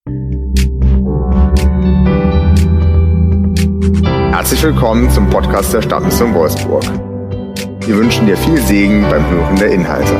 Herzlich willkommen zum Podcast der Stadtmission Wolfsburg. Wir wünschen dir viel Segen beim Hören der Inhalte.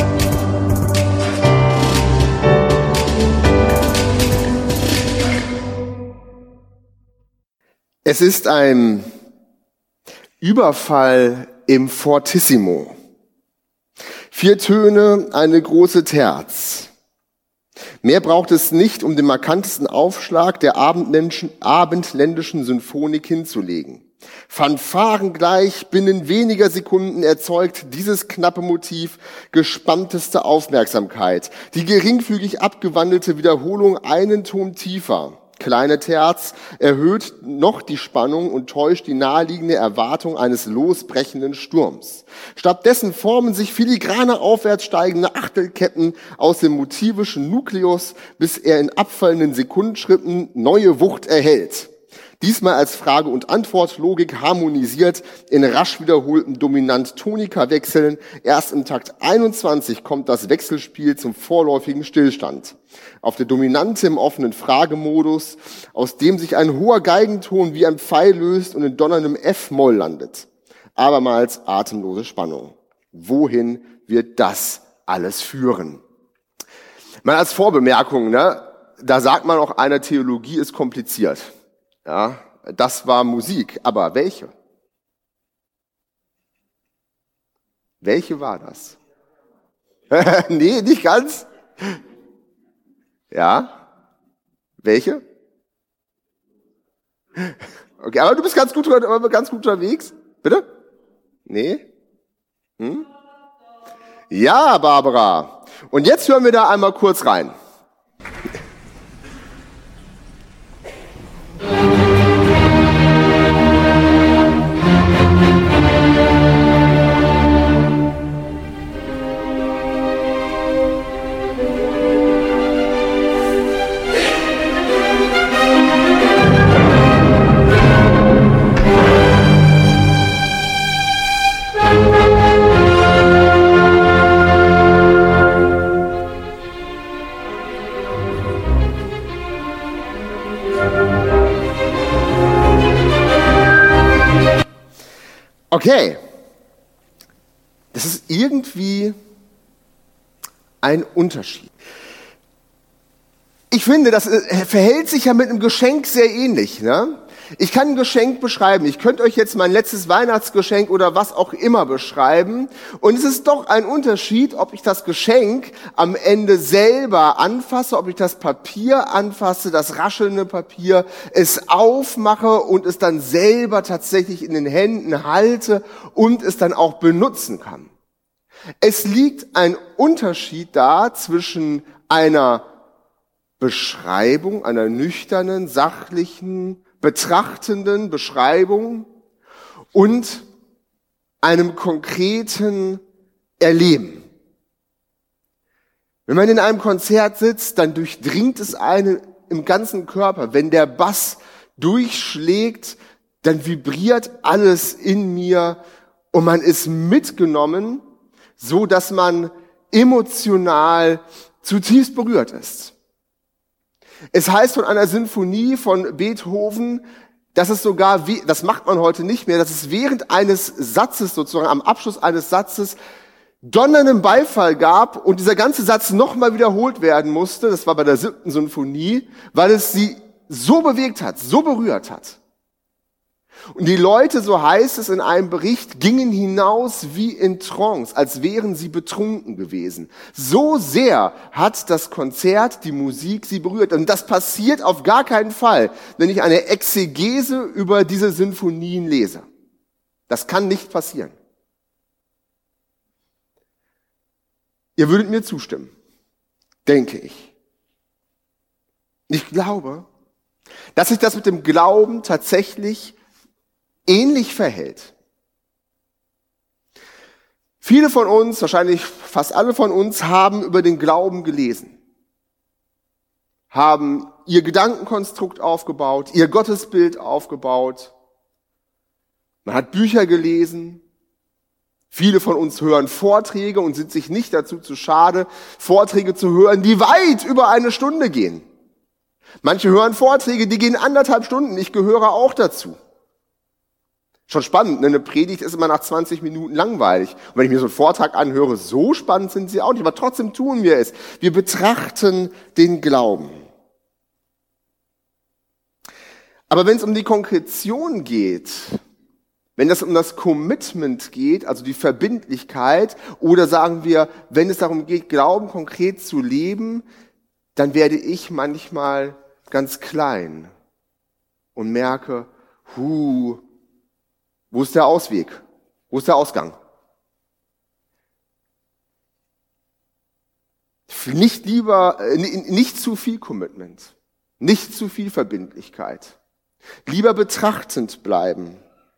Es ist ein Überfall im Fortissimo. 4 Töne, eine große Terz. Mehr braucht es nicht, um den markantesten Aufschlag der abendländischen Symphonik hinzulegen. Fanfarengleich binnen weniger Sekunden erzeugt dieses knappe Motiv gespannteste Aufmerksamkeit. Die geringfügig abgewandelte Wiederholung einen Ton tiefer. Kleine Terz erhöht noch die Spannung und täuscht die naheliegende Erwartung eines losbrechenden Sturms. Stattdessen formen sich filigrane aufwärts steigende Achtelketten aus dem motivischen Nukleus, bis er in abfallenden Sekundenschritten neue Wucht erhält. Diesmal als Frage- und Antwortlogik harmonisiert in rasch wiederholten Dominant-Tonika-Wechseln. Erst im Takt 21 kommt das Wechselspiel zum vorläufigen Stillstand. Auf der Dominante im offenen Fragemodus, aus dem sich ein hoher Geigenton wie ein Pfeil löst und in donnerndem F-Moll landet. Abermals atemlose Spannung. Wohin wird das alles führen? Mal als Vorbemerkung, da sagt man auch, eine Theologie ist kompliziert. Ja, das war Musik, aber welche? Welche war das? Nee, nicht ganz. Ja? Welche? Okay, aber du bist ganz gut unterwegs. Bitte? Nee? Ja, Barbara. Und jetzt hören wir da einmal kurz rein. Okay, das ist irgendwie ein Unterschied. Ich finde, das verhält sich ja mit einem Geschenk sehr ähnlich. Ich kann ein Geschenk beschreiben. Ich könnte euch jetzt mein letztes Weihnachtsgeschenk oder was auch immer beschreiben. Und es ist doch ein Unterschied, ob ich das Geschenk am Ende selber anfasse, ob ich das Papier anfasse, das raschelnde Papier, es aufmache und es dann selber tatsächlich in den Händen halte und es dann auch benutzen kann. Es liegt ein Unterschied da zwischen einer Beschreibung, einer nüchternen, sachlichen, betrachtenden Beschreibung und einem konkreten Erleben. Wenn man in einem Konzert sitzt, dann durchdringt es einen im ganzen Körper. Wenn der Bass durchschlägt, dann vibriert alles in mir und man ist mitgenommen, so dass man emotional zutiefst berührt ist. Es heißt von einer Sinfonie von Beethoven, dass es sogar, das macht man heute nicht mehr, dass es während eines Satzes, sozusagen am Abschluss eines Satzes, donnernden Beifall gab und dieser ganze Satz nochmal wiederholt werden musste. Das war bei der 7. Sinfonie, weil es sie so bewegt hat, so berührt hat. Und die Leute, so heißt es in einem Bericht, gingen hinaus wie in Trance, als wären sie betrunken gewesen. So sehr hat das Konzert, die Musik sie berührt. Und das passiert auf gar keinen Fall, wenn ich eine Exegese über diese Sinfonien lese. Das kann nicht passieren. Ihr würdet mir zustimmen, denke ich. Ich glaube, dass sich das mit dem Glauben tatsächlich ähnlich verhält. Viele von uns, wahrscheinlich fast alle von uns, haben über den Glauben gelesen, haben ihr Gedankenkonstrukt aufgebaut, ihr Gottesbild aufgebaut. Man hat Bücher gelesen. Viele von uns hören Vorträge und sind sich nicht dazu zu schade, Vorträge zu hören, die weit über 1 Stunde gehen. Manche hören Vorträge, die gehen 1,5 Stunden. Ich gehöre auch dazu. Schon spannend, ne? Eine Predigt ist immer nach 20 Minuten langweilig. Und wenn ich mir so einen Vortrag anhöre, so spannend sind sie auch nicht. Aber trotzdem tun wir es. Wir betrachten den Glauben. Aber wenn es um die Konkretion geht, wenn es um das Commitment geht, also die Verbindlichkeit, oder sagen wir, wenn es darum geht, Glauben konkret zu leben, dann werde ich manchmal ganz klein und merke, wo ist der Ausweg? Wo ist der Ausgang? Nicht zu viel Commitment, nicht zu viel Verbindlichkeit. Lieber betrachtend bleiben.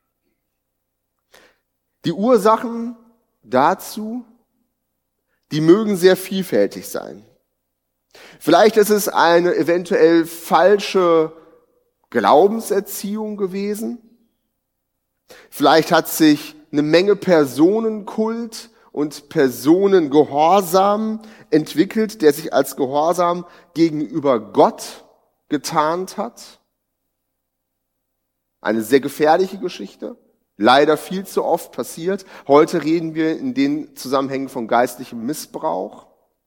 Die Ursachen dazu, die mögen sehr vielfältig sein. Vielleicht ist es eine eventuell falsche Glaubenserziehung gewesen. Vielleicht hat sich eine Menge Personenkult und Personengehorsam entwickelt, der sich als Gehorsam gegenüber Gott getarnt hat. Eine sehr gefährliche Geschichte, leider viel zu oft passiert. Heute reden wir in den Zusammenhängen von geistlichem Missbrauch.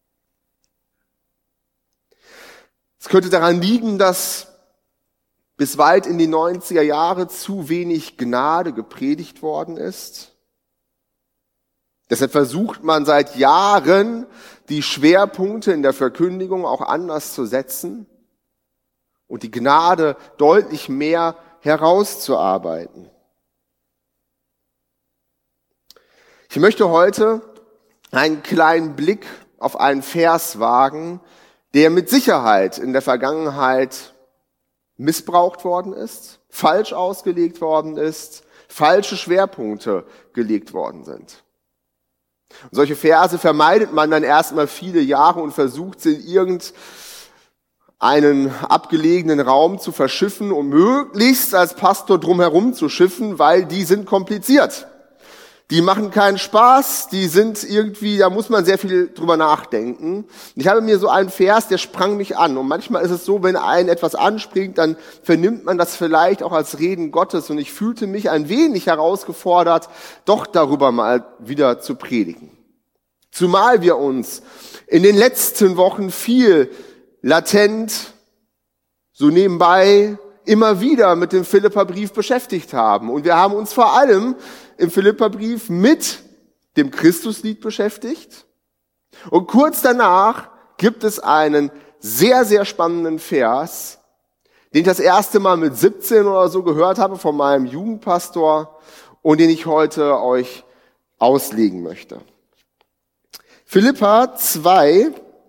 Es könnte daran liegen, dass bis weit in die 90er Jahre zu wenig Gnade gepredigt worden ist. Deshalb versucht man seit Jahren, die Schwerpunkte in der Verkündigung auch anders zu setzen und die Gnade deutlich mehr herauszuarbeiten. Ich möchte heute einen kleinen Blick auf einen Vers wagen, der mit Sicherheit in der Vergangenheit missbraucht worden ist, falsch ausgelegt worden ist, falsche Schwerpunkte gelegt worden sind. Und solche Verse vermeidet man dann erstmal viele Jahre und versucht sie in irgendeinen abgelegenen Raum zu verschiffen und möglichst als Pastor drumherum zu schiffen, weil die sind kompliziert. Die machen keinen Spaß, die sind irgendwie, da muss man sehr viel drüber nachdenken. Ich habe mir so einen Vers, der sprang mich an. Und manchmal ist es so, wenn einen etwas anspringt, dann vernimmt man das vielleicht auch als Reden Gottes. Und ich fühlte mich ein wenig herausgefordert, doch darüber mal wieder zu predigen. Zumal wir uns in den letzten Wochen viel latent, so nebenbei, immer wieder mit dem Philipperbrief beschäftigt haben. Und wir haben uns vor allem im Philipperbrief mit dem Christuslied beschäftigt. Und kurz danach gibt es einen sehr, sehr spannenden Vers, den ich das erste Mal mit 17 oder so gehört habe von meinem Jugendpastor und den ich heute euch auslegen möchte. Philipper 2,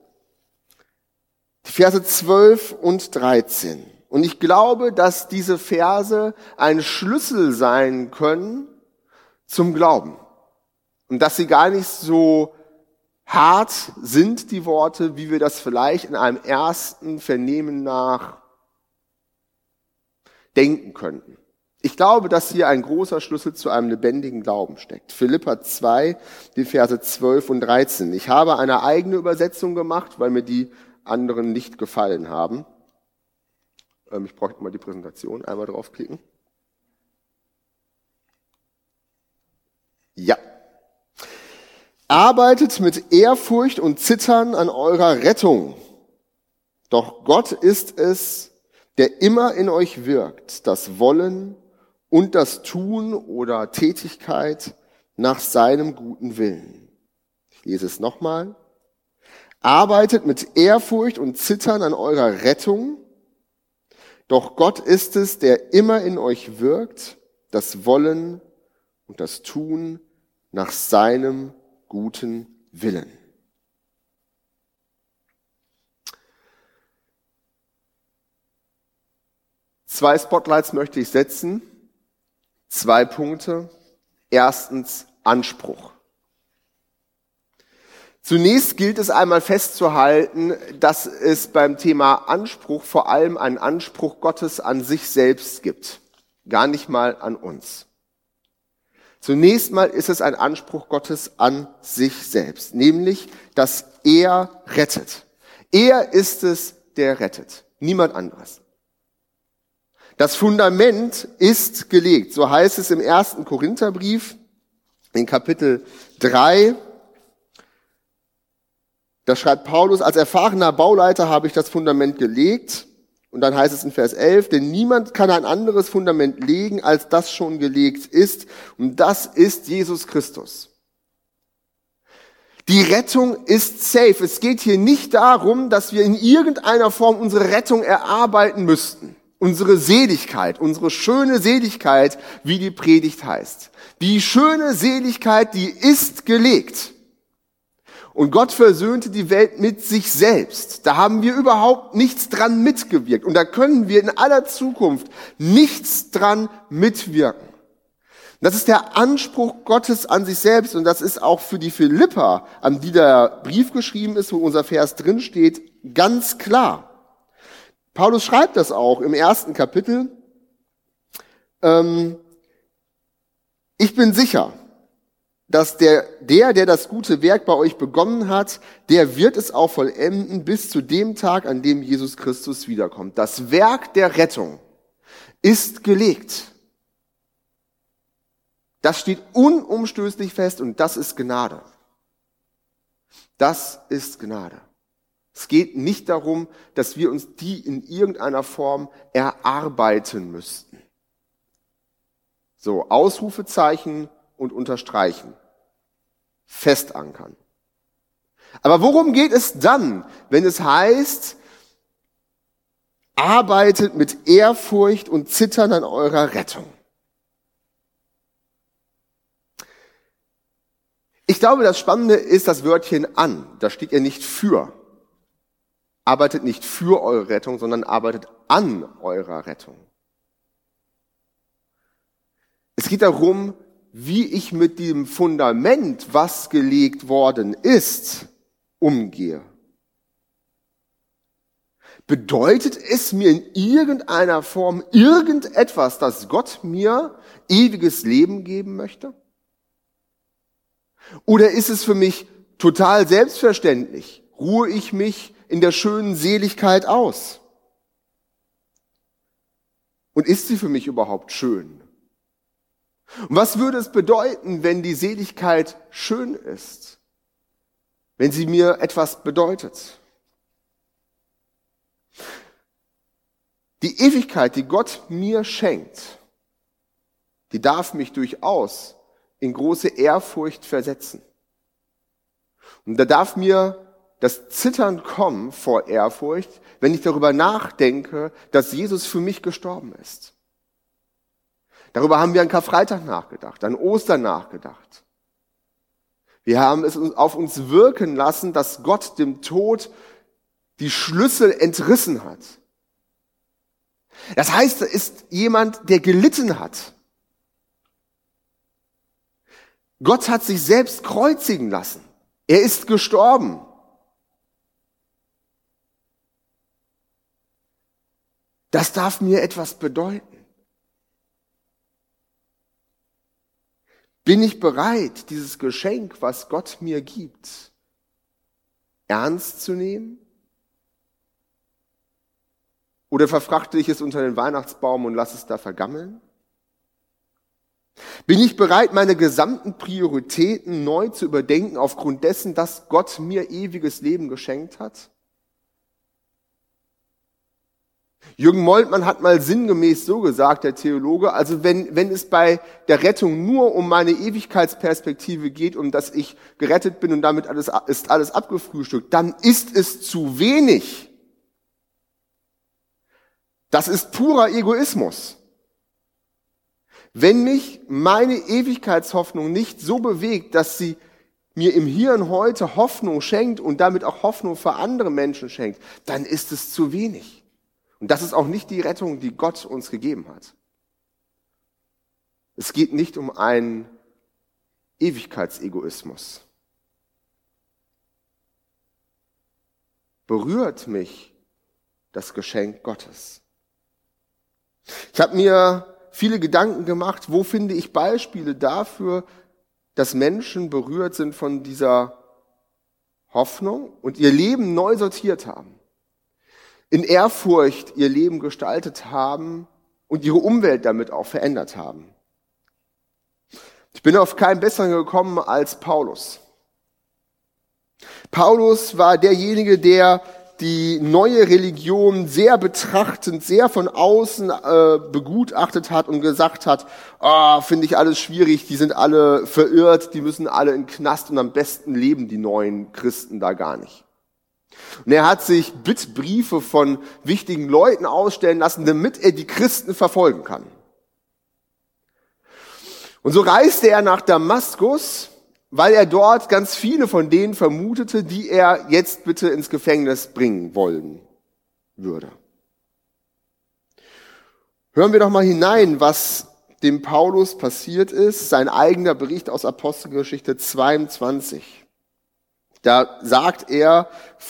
die Verse 12 und 13. Und ich glaube, dass diese Verse ein Schlüssel sein können zum Glauben. Und dass sie gar nicht so hart sind, die Worte, wie wir das vielleicht in einem ersten Vernehmen nach denken könnten. Ich glaube, dass hier ein großer Schlüssel zu einem lebendigen Glauben steckt. Philipper 2, die Verse 12 und 13. Ich habe eine eigene Übersetzung gemacht, weil mir die anderen nicht gefallen haben. Ich bräuchte mal die Präsentation. Einmal draufklicken. Ja. Arbeitet mit Ehrfurcht und Zittern an eurer Rettung. Doch Gott ist es, der immer in euch wirkt, das Wollen und das Tun oder Tätigkeit nach seinem guten Willen. Ich lese es nochmal. Arbeitet mit Ehrfurcht und Zittern an eurer Rettung. Doch Gott ist es, der immer in euch wirkt, das Wollen und das Tun nach seinem guten Willen. Zwei Spotlights möchte ich setzen. 2 Punkte. Erstens Anspruch. Zunächst gilt es einmal festzuhalten, dass es beim Thema Anspruch vor allem einen Anspruch Gottes an sich selbst gibt, gar nicht mal an uns. Zunächst mal ist es ein Anspruch Gottes an sich selbst, nämlich, dass er rettet. Er ist es, der rettet. Niemand anderes. Das Fundament ist gelegt. So heißt es im 1. Korintherbrief in Kapitel 3. Da schreibt Paulus, als erfahrener Bauleiter habe ich das Fundament gelegt. Und dann heißt es in Vers 11, denn niemand kann ein anderes Fundament legen, als das schon gelegt ist. Und das ist Jesus Christus. Die Rettung ist safe. Es geht hier nicht darum, dass wir in irgendeiner Form unsere Rettung erarbeiten müssten. Unsere Seligkeit, unsere schöne Seligkeit, wie die Predigt heißt. Die schöne Seligkeit, die ist gelegt. Und Gott versöhnte die Welt mit sich selbst. Da haben wir überhaupt nichts dran mitgewirkt. Und da können wir in aller Zukunft nichts dran mitwirken. Das ist der Anspruch Gottes an sich selbst. Und das ist auch für die Philipper, an die der Brief geschrieben ist, wo unser Vers drin steht, ganz klar. Paulus schreibt das auch im 1. Kapitel. Ich bin sicher, dass der das gute Werk bei euch begonnen hat, der wird es auch vollenden bis zu dem Tag, an dem Jesus Christus wiederkommt. Das Werk der Rettung ist gelegt. Das steht unumstößlich fest und das ist Gnade. Das ist Gnade. Es geht nicht darum, dass wir uns die in irgendeiner Form erarbeiten müssten. So, Ausrufezeichen und unterstreichen. Festankern. Aber worum geht es dann, wenn es heißt, arbeitet mit Ehrfurcht und Zittern an eurer Rettung? Ich glaube, das Spannende ist das Wörtchen an. Da steht ja nicht für. Arbeitet nicht für eure Rettung, sondern arbeitet an eurer Rettung. Es geht darum, wie ich mit dem Fundament, was gelegt worden ist, umgehe. Bedeutet es mir in irgendeiner Form irgendetwas, dass Gott mir ewiges Leben geben möchte? Oder ist es für mich total selbstverständlich? Ruhe ich mich in der schönen Seligkeit aus? Und ist sie für mich überhaupt schön? Und was würde es bedeuten, wenn die Seligkeit schön ist? Wenn sie mir etwas bedeutet? Die Ewigkeit, die Gott mir schenkt, die darf mich durchaus in große Ehrfurcht versetzen. Und da darf mir das Zittern kommen vor Ehrfurcht, wenn ich darüber nachdenke, dass Jesus für mich gestorben ist. Darüber haben wir an Karfreitag nachgedacht, an Ostern nachgedacht. Wir haben es auf uns wirken lassen, dass Gott dem Tod die Schlüssel entrissen hat. Das heißt, er ist jemand, der gelitten hat. Gott hat sich selbst kreuzigen lassen. Er ist gestorben. Das darf mir etwas bedeuten. Bin ich bereit, dieses Geschenk, was Gott mir gibt, ernst zu nehmen? Oder verfrachte ich es unter den Weihnachtsbaum und lasse es da vergammeln? Bin ich bereit, meine gesamten Prioritäten neu zu überdenken aufgrund dessen, dass Gott mir ewiges Leben geschenkt hat? Jürgen Moltmann hat mal sinngemäß so gesagt, der Theologe, also wenn es bei der Rettung nur um meine Ewigkeitsperspektive geht, um dass ich gerettet bin und damit ist alles abgefrühstückt, dann ist es zu wenig. Das ist purer Egoismus. Wenn mich meine Ewigkeitshoffnung nicht so bewegt, dass sie mir im Hier und Heute Hoffnung schenkt und damit auch Hoffnung für andere Menschen schenkt, dann ist es zu wenig. Und das ist auch nicht die Rettung, die Gott uns gegeben hat. Es geht nicht um einen Ewigkeitsegoismus. Berührt mich das Geschenk Gottes? Ich habe mir viele Gedanken gemacht, wo finde ich Beispiele dafür, dass Menschen berührt sind von dieser Hoffnung und ihr Leben neu sortiert haben. in Ehrfurcht ihr Leben gestaltet haben und ihre Umwelt damit auch verändert haben. Ich bin auf keinen besseren gekommen als Paulus. Paulus war derjenige, der die neue Religion sehr betrachtend, sehr von außen begutachtet hat und gesagt hat, finde ich alles schwierig, die sind alle verirrt, die müssen alle in den Knast und am besten leben die neuen Christen da gar nicht. Und er hat sich Bittbriefe von wichtigen Leuten ausstellen lassen, damit er die Christen verfolgen kann. Und so reiste er nach Damaskus, weil er dort ganz viele von denen vermutete, die er jetzt bitte ins Gefängnis bringen wollen würde. Hören wir doch mal hinein, was dem Paulus passiert ist, sein eigener Bericht aus Apostelgeschichte 22. Da sagt er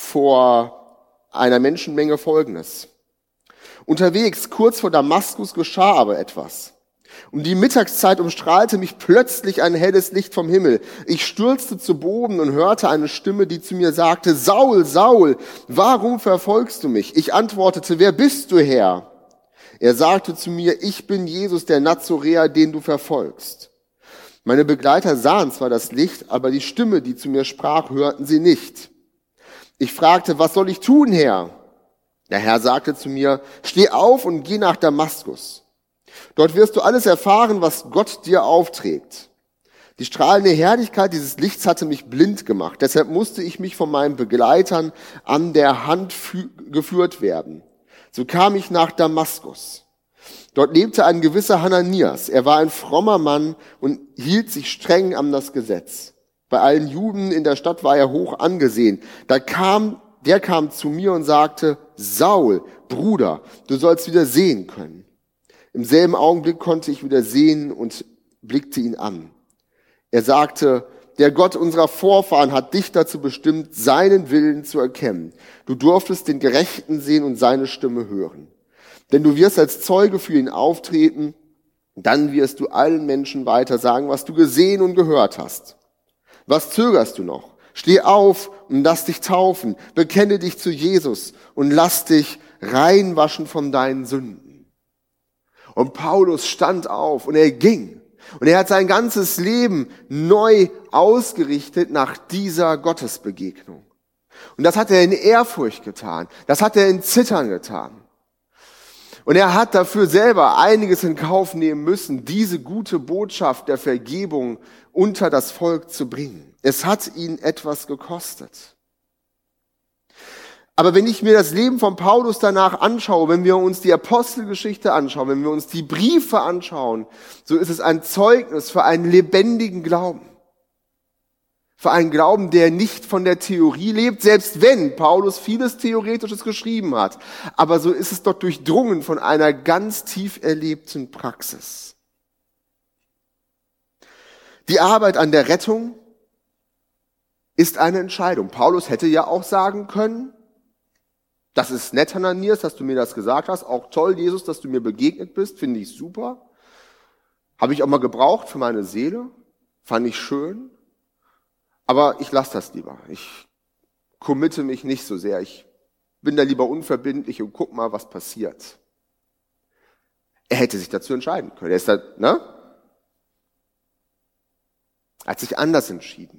vor einer Menschenmenge Folgendes. Unterwegs, kurz vor Damaskus, geschah aber etwas. Um die Mittagszeit umstrahlte mich plötzlich ein helles Licht vom Himmel. Ich stürzte zu Boden und hörte eine Stimme, die zu mir sagte, Saul, Saul, warum verfolgst du mich? Ich antwortete, wer bist du, Herr? Er sagte zu mir, ich bin Jesus, der Nazoräer, den du verfolgst. Meine Begleiter sahen zwar das Licht, aber die Stimme, die zu mir sprach, hörten sie nicht. Ich fragte, was soll ich tun, Herr? Der Herr sagte zu mir, steh auf und geh nach Damaskus. Dort wirst du alles erfahren, was Gott dir aufträgt. Die strahlende Herrlichkeit dieses Lichts hatte mich blind gemacht. Deshalb musste ich mich von meinen Begleitern an der Hand geführt werden. So kam ich nach Damaskus. Dort lebte ein gewisser Hananias. Er war ein frommer Mann und hielt sich streng an das Gesetz. Bei allen Juden in der Stadt war er hoch angesehen. Der kam zu mir und sagte, Saul, Bruder, du sollst wieder sehen können. Im selben Augenblick konnte ich wieder sehen und blickte ihn an. Er sagte, der Gott unserer Vorfahren hat dich dazu bestimmt, seinen Willen zu erkennen. Du durftest den Gerechten sehen und seine Stimme hören. Denn du wirst als Zeuge für ihn auftreten, dann wirst du allen Menschen weiter sagen, was du gesehen und gehört hast. Was zögerst du noch? Steh auf und lass dich taufen, bekenne dich zu Jesus und lass dich reinwaschen von deinen Sünden. Und Paulus stand auf und er ging. Und er hat sein ganzes Leben neu ausgerichtet nach dieser Gottesbegegnung. Und das hat er in Ehrfurcht getan. Das hat er in Zittern getan. Und er hat dafür selber einiges in Kauf nehmen müssen, diese gute Botschaft der Vergebung unter das Volk zu bringen. Es hat ihn etwas gekostet. Aber wenn ich mir das Leben von Paulus danach anschaue, wenn wir uns die Apostelgeschichte anschauen, wenn wir uns die Briefe anschauen, so ist es ein Zeugnis für einen lebendigen Glauben. Für einen Glauben, der nicht von der Theorie lebt, selbst wenn Paulus vieles Theoretisches geschrieben hat. Aber so ist es dort durchdrungen von einer ganz tief erlebten Praxis. Die Arbeit an der Rettung ist eine Entscheidung. Paulus hätte ja auch sagen können, das ist nett, Hananias, dass du mir das gesagt hast. Auch toll, Jesus, dass du mir begegnet bist. Finde ich super. Habe ich auch mal gebraucht für meine Seele. Fand ich schön. Aber ich lasse das lieber. Ich committe mich nicht so sehr. Ich bin da lieber unverbindlich und guck mal, was passiert. Er hätte sich dazu entscheiden können. Er ist da, ne? Er hat sich anders entschieden.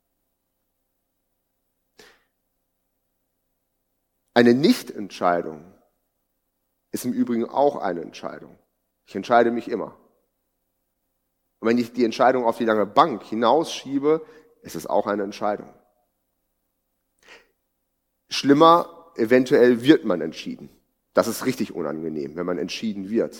Eine Nichtentscheidung ist im Übrigen auch eine Entscheidung. Ich entscheide mich immer. Und wenn ich die Entscheidung auf die lange Bank hinausschiebe, ist es auch eine Entscheidung. Schlimmer, eventuell wird man entschieden. Das ist richtig unangenehm, wenn man entschieden wird.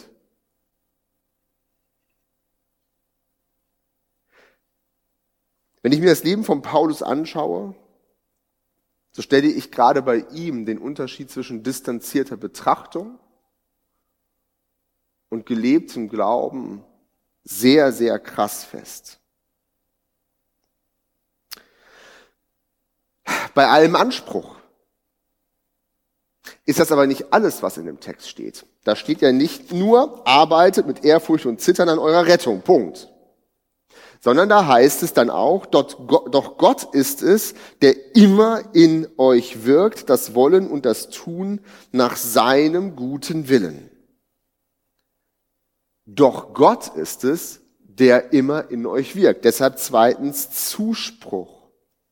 Wenn ich mir das Leben von Paulus anschaue, so stelle ich gerade bei ihm den Unterschied zwischen distanzierter Betrachtung und gelebtem Glauben sehr, sehr krass fest. Bei allem Anspruch ist das aber nicht alles, was in dem Text steht. Da steht ja nicht nur, arbeitet mit Ehrfurcht und Zittern an eurer Rettung, Punkt. Sondern da heißt es dann auch, doch Gott ist es, der immer in euch wirkt, das Wollen und das Tun nach seinem guten Willen. Doch Gott ist es, der immer in euch wirkt. Deshalb zweitens Zuspruch.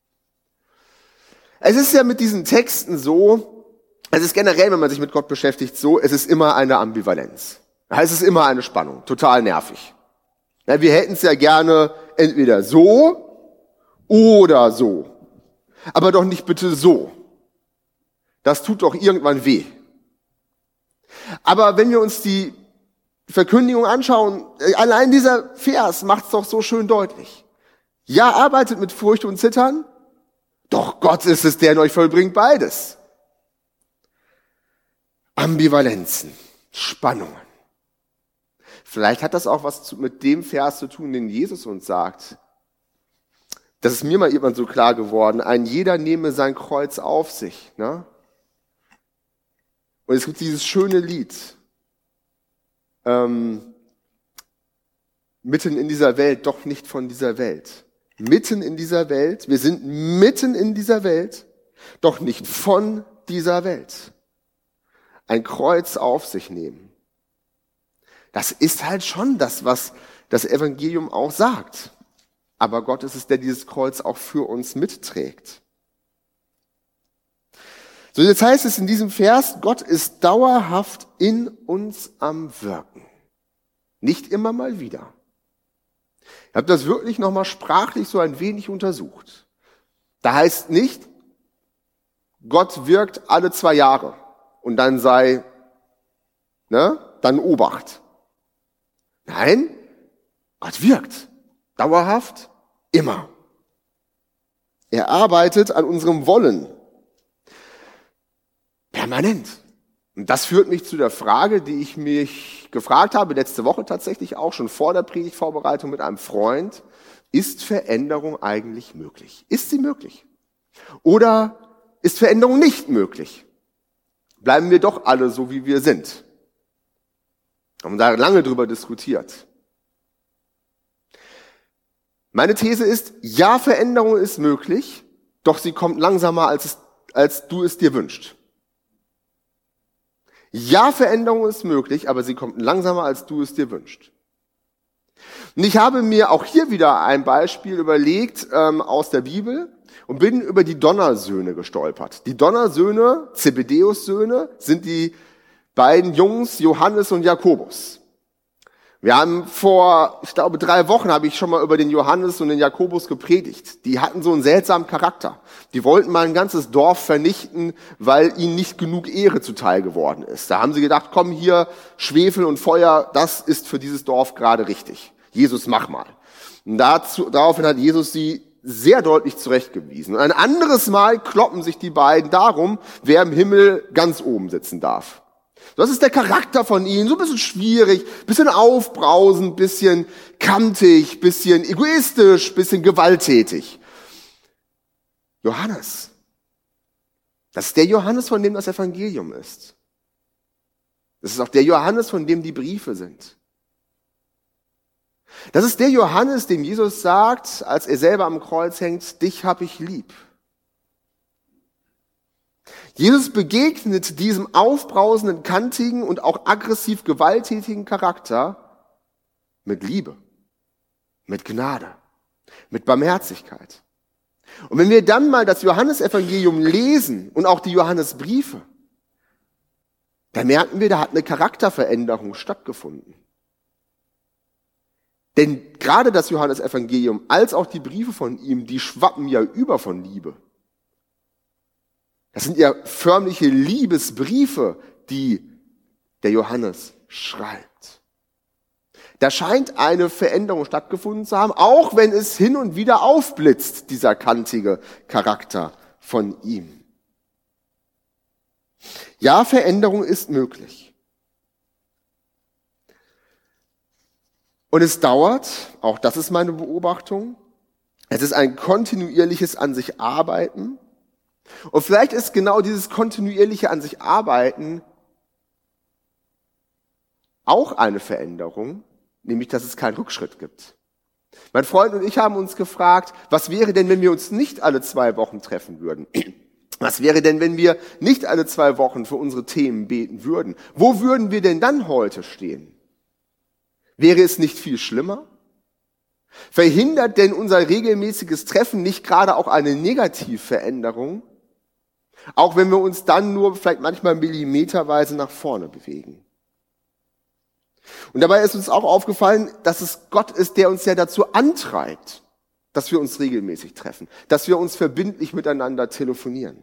Es ist ja mit diesen Texten so, es ist generell, wenn man sich mit Gott beschäftigt, so, es ist immer eine Ambivalenz. Es ist immer eine Spannung, total nervig. Ja, wir hätten es ja gerne entweder so oder so. Aber doch nicht bitte so. Das tut doch irgendwann weh. Aber wenn wir uns die Verkündigung anschauen, allein dieser Vers macht es doch so schön deutlich. Ja, arbeitet mit Furcht und Zittern, doch Gott ist es, der in euch vollbringt beides. Ambivalenzen, Spannungen. Vielleicht hat das auch was mit dem Vers zu tun, den Jesus uns sagt. Das ist mir mal irgendwann so klar geworden. Ein jeder nehme sein Kreuz auf sich. Ne? Und es gibt dieses schöne Lied. Mitten in dieser Welt, doch nicht von dieser Welt. Mitten in dieser Welt, wir sind mitten in dieser Welt, doch nicht von dieser Welt. Ein Kreuz auf sich nehmen. Das ist halt schon das, was das Evangelium auch sagt. Aber Gott ist es, der dieses Kreuz auch für uns mitträgt. So, jetzt heißt es in diesem Vers, Gott ist dauerhaft in uns am Wirken. Nicht immer mal wieder. Ich habe das wirklich nochmal sprachlich so ein wenig untersucht. Da heißt nicht, Gott wirkt alle 2 Jahre und dann dann Obacht. Nein, Gott wirkt. Dauerhaft, immer. Er arbeitet an unserem Wollen. Permanent. Und das führt mich zu der Frage, die ich mich gefragt habe, letzte Woche tatsächlich auch, schon vor der Predigtvorbereitung mit einem Freund. Ist Veränderung eigentlich möglich? Ist sie möglich? Oder ist Veränderung nicht möglich? Bleiben wir doch alle so, wie wir sind? Haben da lange drüber diskutiert. Meine These ist, ja, Veränderung ist möglich, doch sie kommt langsamer, als du es dir wünschst. Ja, Veränderung ist möglich, aber sie kommt langsamer, als du es dir wünschst. Und ich habe mir auch hier wieder ein Beispiel überlegt aus der Bibel und bin über die Donnersöhne gestolpert. Die Donnersöhne, Zebedeus-Söhne, sind die beiden Jungs Johannes und Jakobus. Wir haben vor, ich glaube, 3 Wochen habe ich schon mal über den Johannes und den Jakobus gepredigt. Die hatten so einen seltsamen Charakter. Die wollten mal ein ganzes Dorf vernichten, weil ihnen nicht genug Ehre zuteil geworden ist. Da haben sie gedacht, komm hier, Schwefel und Feuer, das ist für dieses Dorf gerade richtig. Jesus, mach mal. Und daraufhin hat Jesus sie sehr deutlich zurechtgewiesen. Und ein anderes Mal kloppen sich die beiden darum, wer im Himmel ganz oben sitzen darf. Das ist der Charakter von ihnen, so ein bisschen schwierig, bisschen aufbrausend, bisschen kantig, bisschen egoistisch, bisschen gewalttätig. Johannes. Das ist der Johannes, von dem das Evangelium ist. Das ist auch der Johannes, von dem die Briefe sind. Das ist der Johannes, dem Jesus sagt, als er selber am Kreuz hängt, dich hab ich lieb. Jesus begegnet diesem aufbrausenden, kantigen und auch aggressiv gewalttätigen Charakter mit Liebe, mit Gnade, mit Barmherzigkeit. Und wenn wir dann mal das Johannesevangelium lesen und auch die Johannesbriefe, dann merken wir, da hat eine Charakterveränderung stattgefunden. Denn gerade das Johannesevangelium als auch die Briefe von ihm, die schwappen ja über von Liebe. Das sind ja förmliche Liebesbriefe, die der Johannes schreibt. Da scheint eine Veränderung stattgefunden zu haben, auch wenn es hin und wieder aufblitzt, dieser kantige Charakter von ihm. Ja, Veränderung ist möglich. Und es dauert, auch das ist meine Beobachtung, es ist ein kontinuierliches an sich Arbeiten. Und vielleicht ist genau dieses kontinuierliche an sich Arbeiten auch eine Veränderung, nämlich dass es keinen Rückschritt gibt. Mein Freund und ich haben uns gefragt, was wäre denn, wenn wir uns nicht alle 2 Wochen treffen würden? Was wäre denn, wenn wir nicht alle 2 Wochen für unsere Themen beten würden? Wo würden wir denn dann heute stehen? Wäre es nicht viel schlimmer? Verhindert denn unser regelmäßiges Treffen nicht gerade auch eine Negativveränderung? Auch wenn wir uns dann nur vielleicht manchmal millimeterweise nach vorne bewegen. Und dabei ist uns auch aufgefallen, dass es Gott ist, der uns ja dazu antreibt, dass wir uns regelmäßig treffen, dass wir uns verbindlich miteinander telefonieren.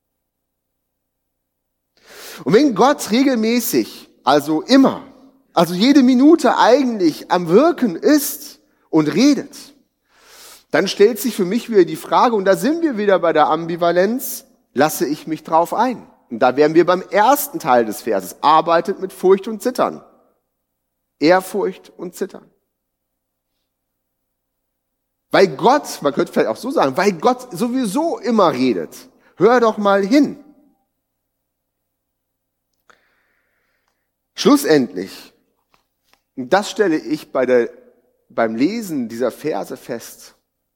Und wenn Gott regelmäßig, also immer, also jede Minute eigentlich am Wirken ist und redet, dann stellt sich für mich wieder die Frage, und da sind wir wieder bei der Ambivalenz, lasse ich mich drauf ein? Und da wären wir beim ersten Teil des Verses, arbeitet mit Furcht und Zittern. Ehrfurcht und Zittern. Weil Gott, man könnte vielleicht auch so sagen, weil Gott sowieso immer redet. Hör doch mal hin. Schlussendlich, und das stelle ich beim Lesen dieser Verse fest,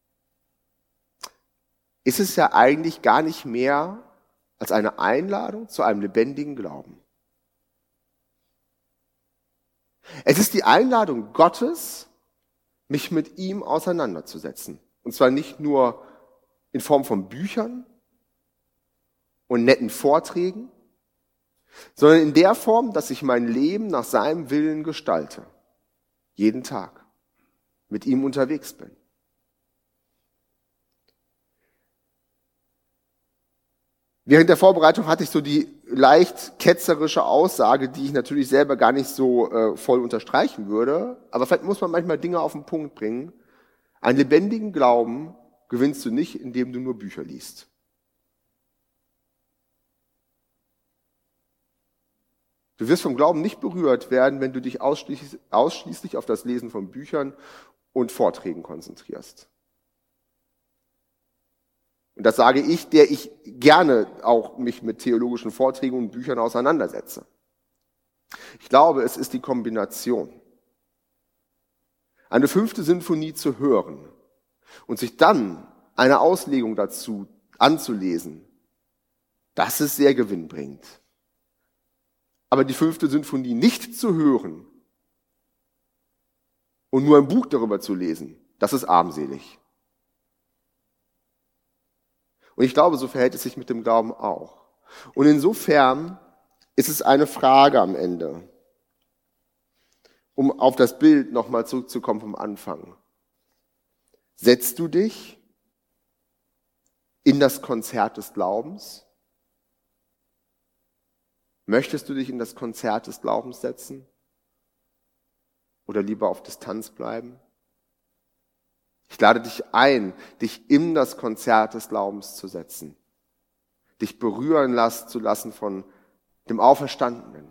ist es ja eigentlich gar nicht mehr als eine Einladung zu einem lebendigen Glauben. Es ist die Einladung Gottes, mich mit ihm auseinanderzusetzen. Und zwar nicht nur in Form von Büchern und netten Vorträgen, sondern in der Form, dass ich mein Leben nach seinem Willen gestalte. Jeden Tag. Mit ihm unterwegs bin. Während der Vorbereitung hatte ich so die leicht ketzerische Aussage, die ich natürlich selber gar nicht so voll unterstreichen würde. Aber vielleicht muss man manchmal Dinge auf den Punkt bringen. Einen lebendigen Glauben gewinnst du nicht, indem du nur Bücher liest. Du wirst vom Glauben nicht berührt werden, wenn du dich ausschließlich auf das Lesen von Büchern und Vorträgen konzentrierst. Und das sage ich, der ich gerne auch mich mit theologischen Vorträgen und Büchern auseinandersetze. Ich glaube, es ist die Kombination. Eine 5. Sinfonie zu hören und sich dann eine Auslegung dazu anzulesen, das ist sehr gewinnbringend. Aber die 5. Sinfonie nicht zu hören und nur ein Buch darüber zu lesen, das ist armselig. Und ich glaube, so verhält es sich mit dem Glauben auch. Und insofern ist es eine Frage am Ende, um auf das Bild nochmal zurückzukommen vom Anfang. Setzt du dich in das Konzert des Glaubens? Möchtest du dich in das Konzert des Glaubens setzen? Oder lieber auf Distanz bleiben? Ich lade dich ein, dich in das Konzert des Glaubens zu setzen. Dich berühren zu lassen von dem Auferstandenen.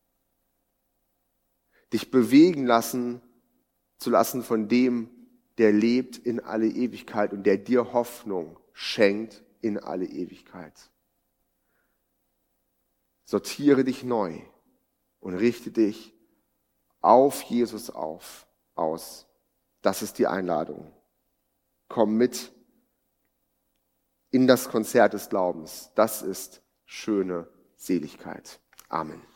Dich bewegen zu lassen von dem, der lebt in alle Ewigkeit und der dir Hoffnung schenkt in alle Ewigkeit. Sortiere dich neu und richte dich auf Jesus aus. Das ist die Einladung. Komm mit in das Konzert des Glaubens. Das ist schöne Seligkeit. Amen.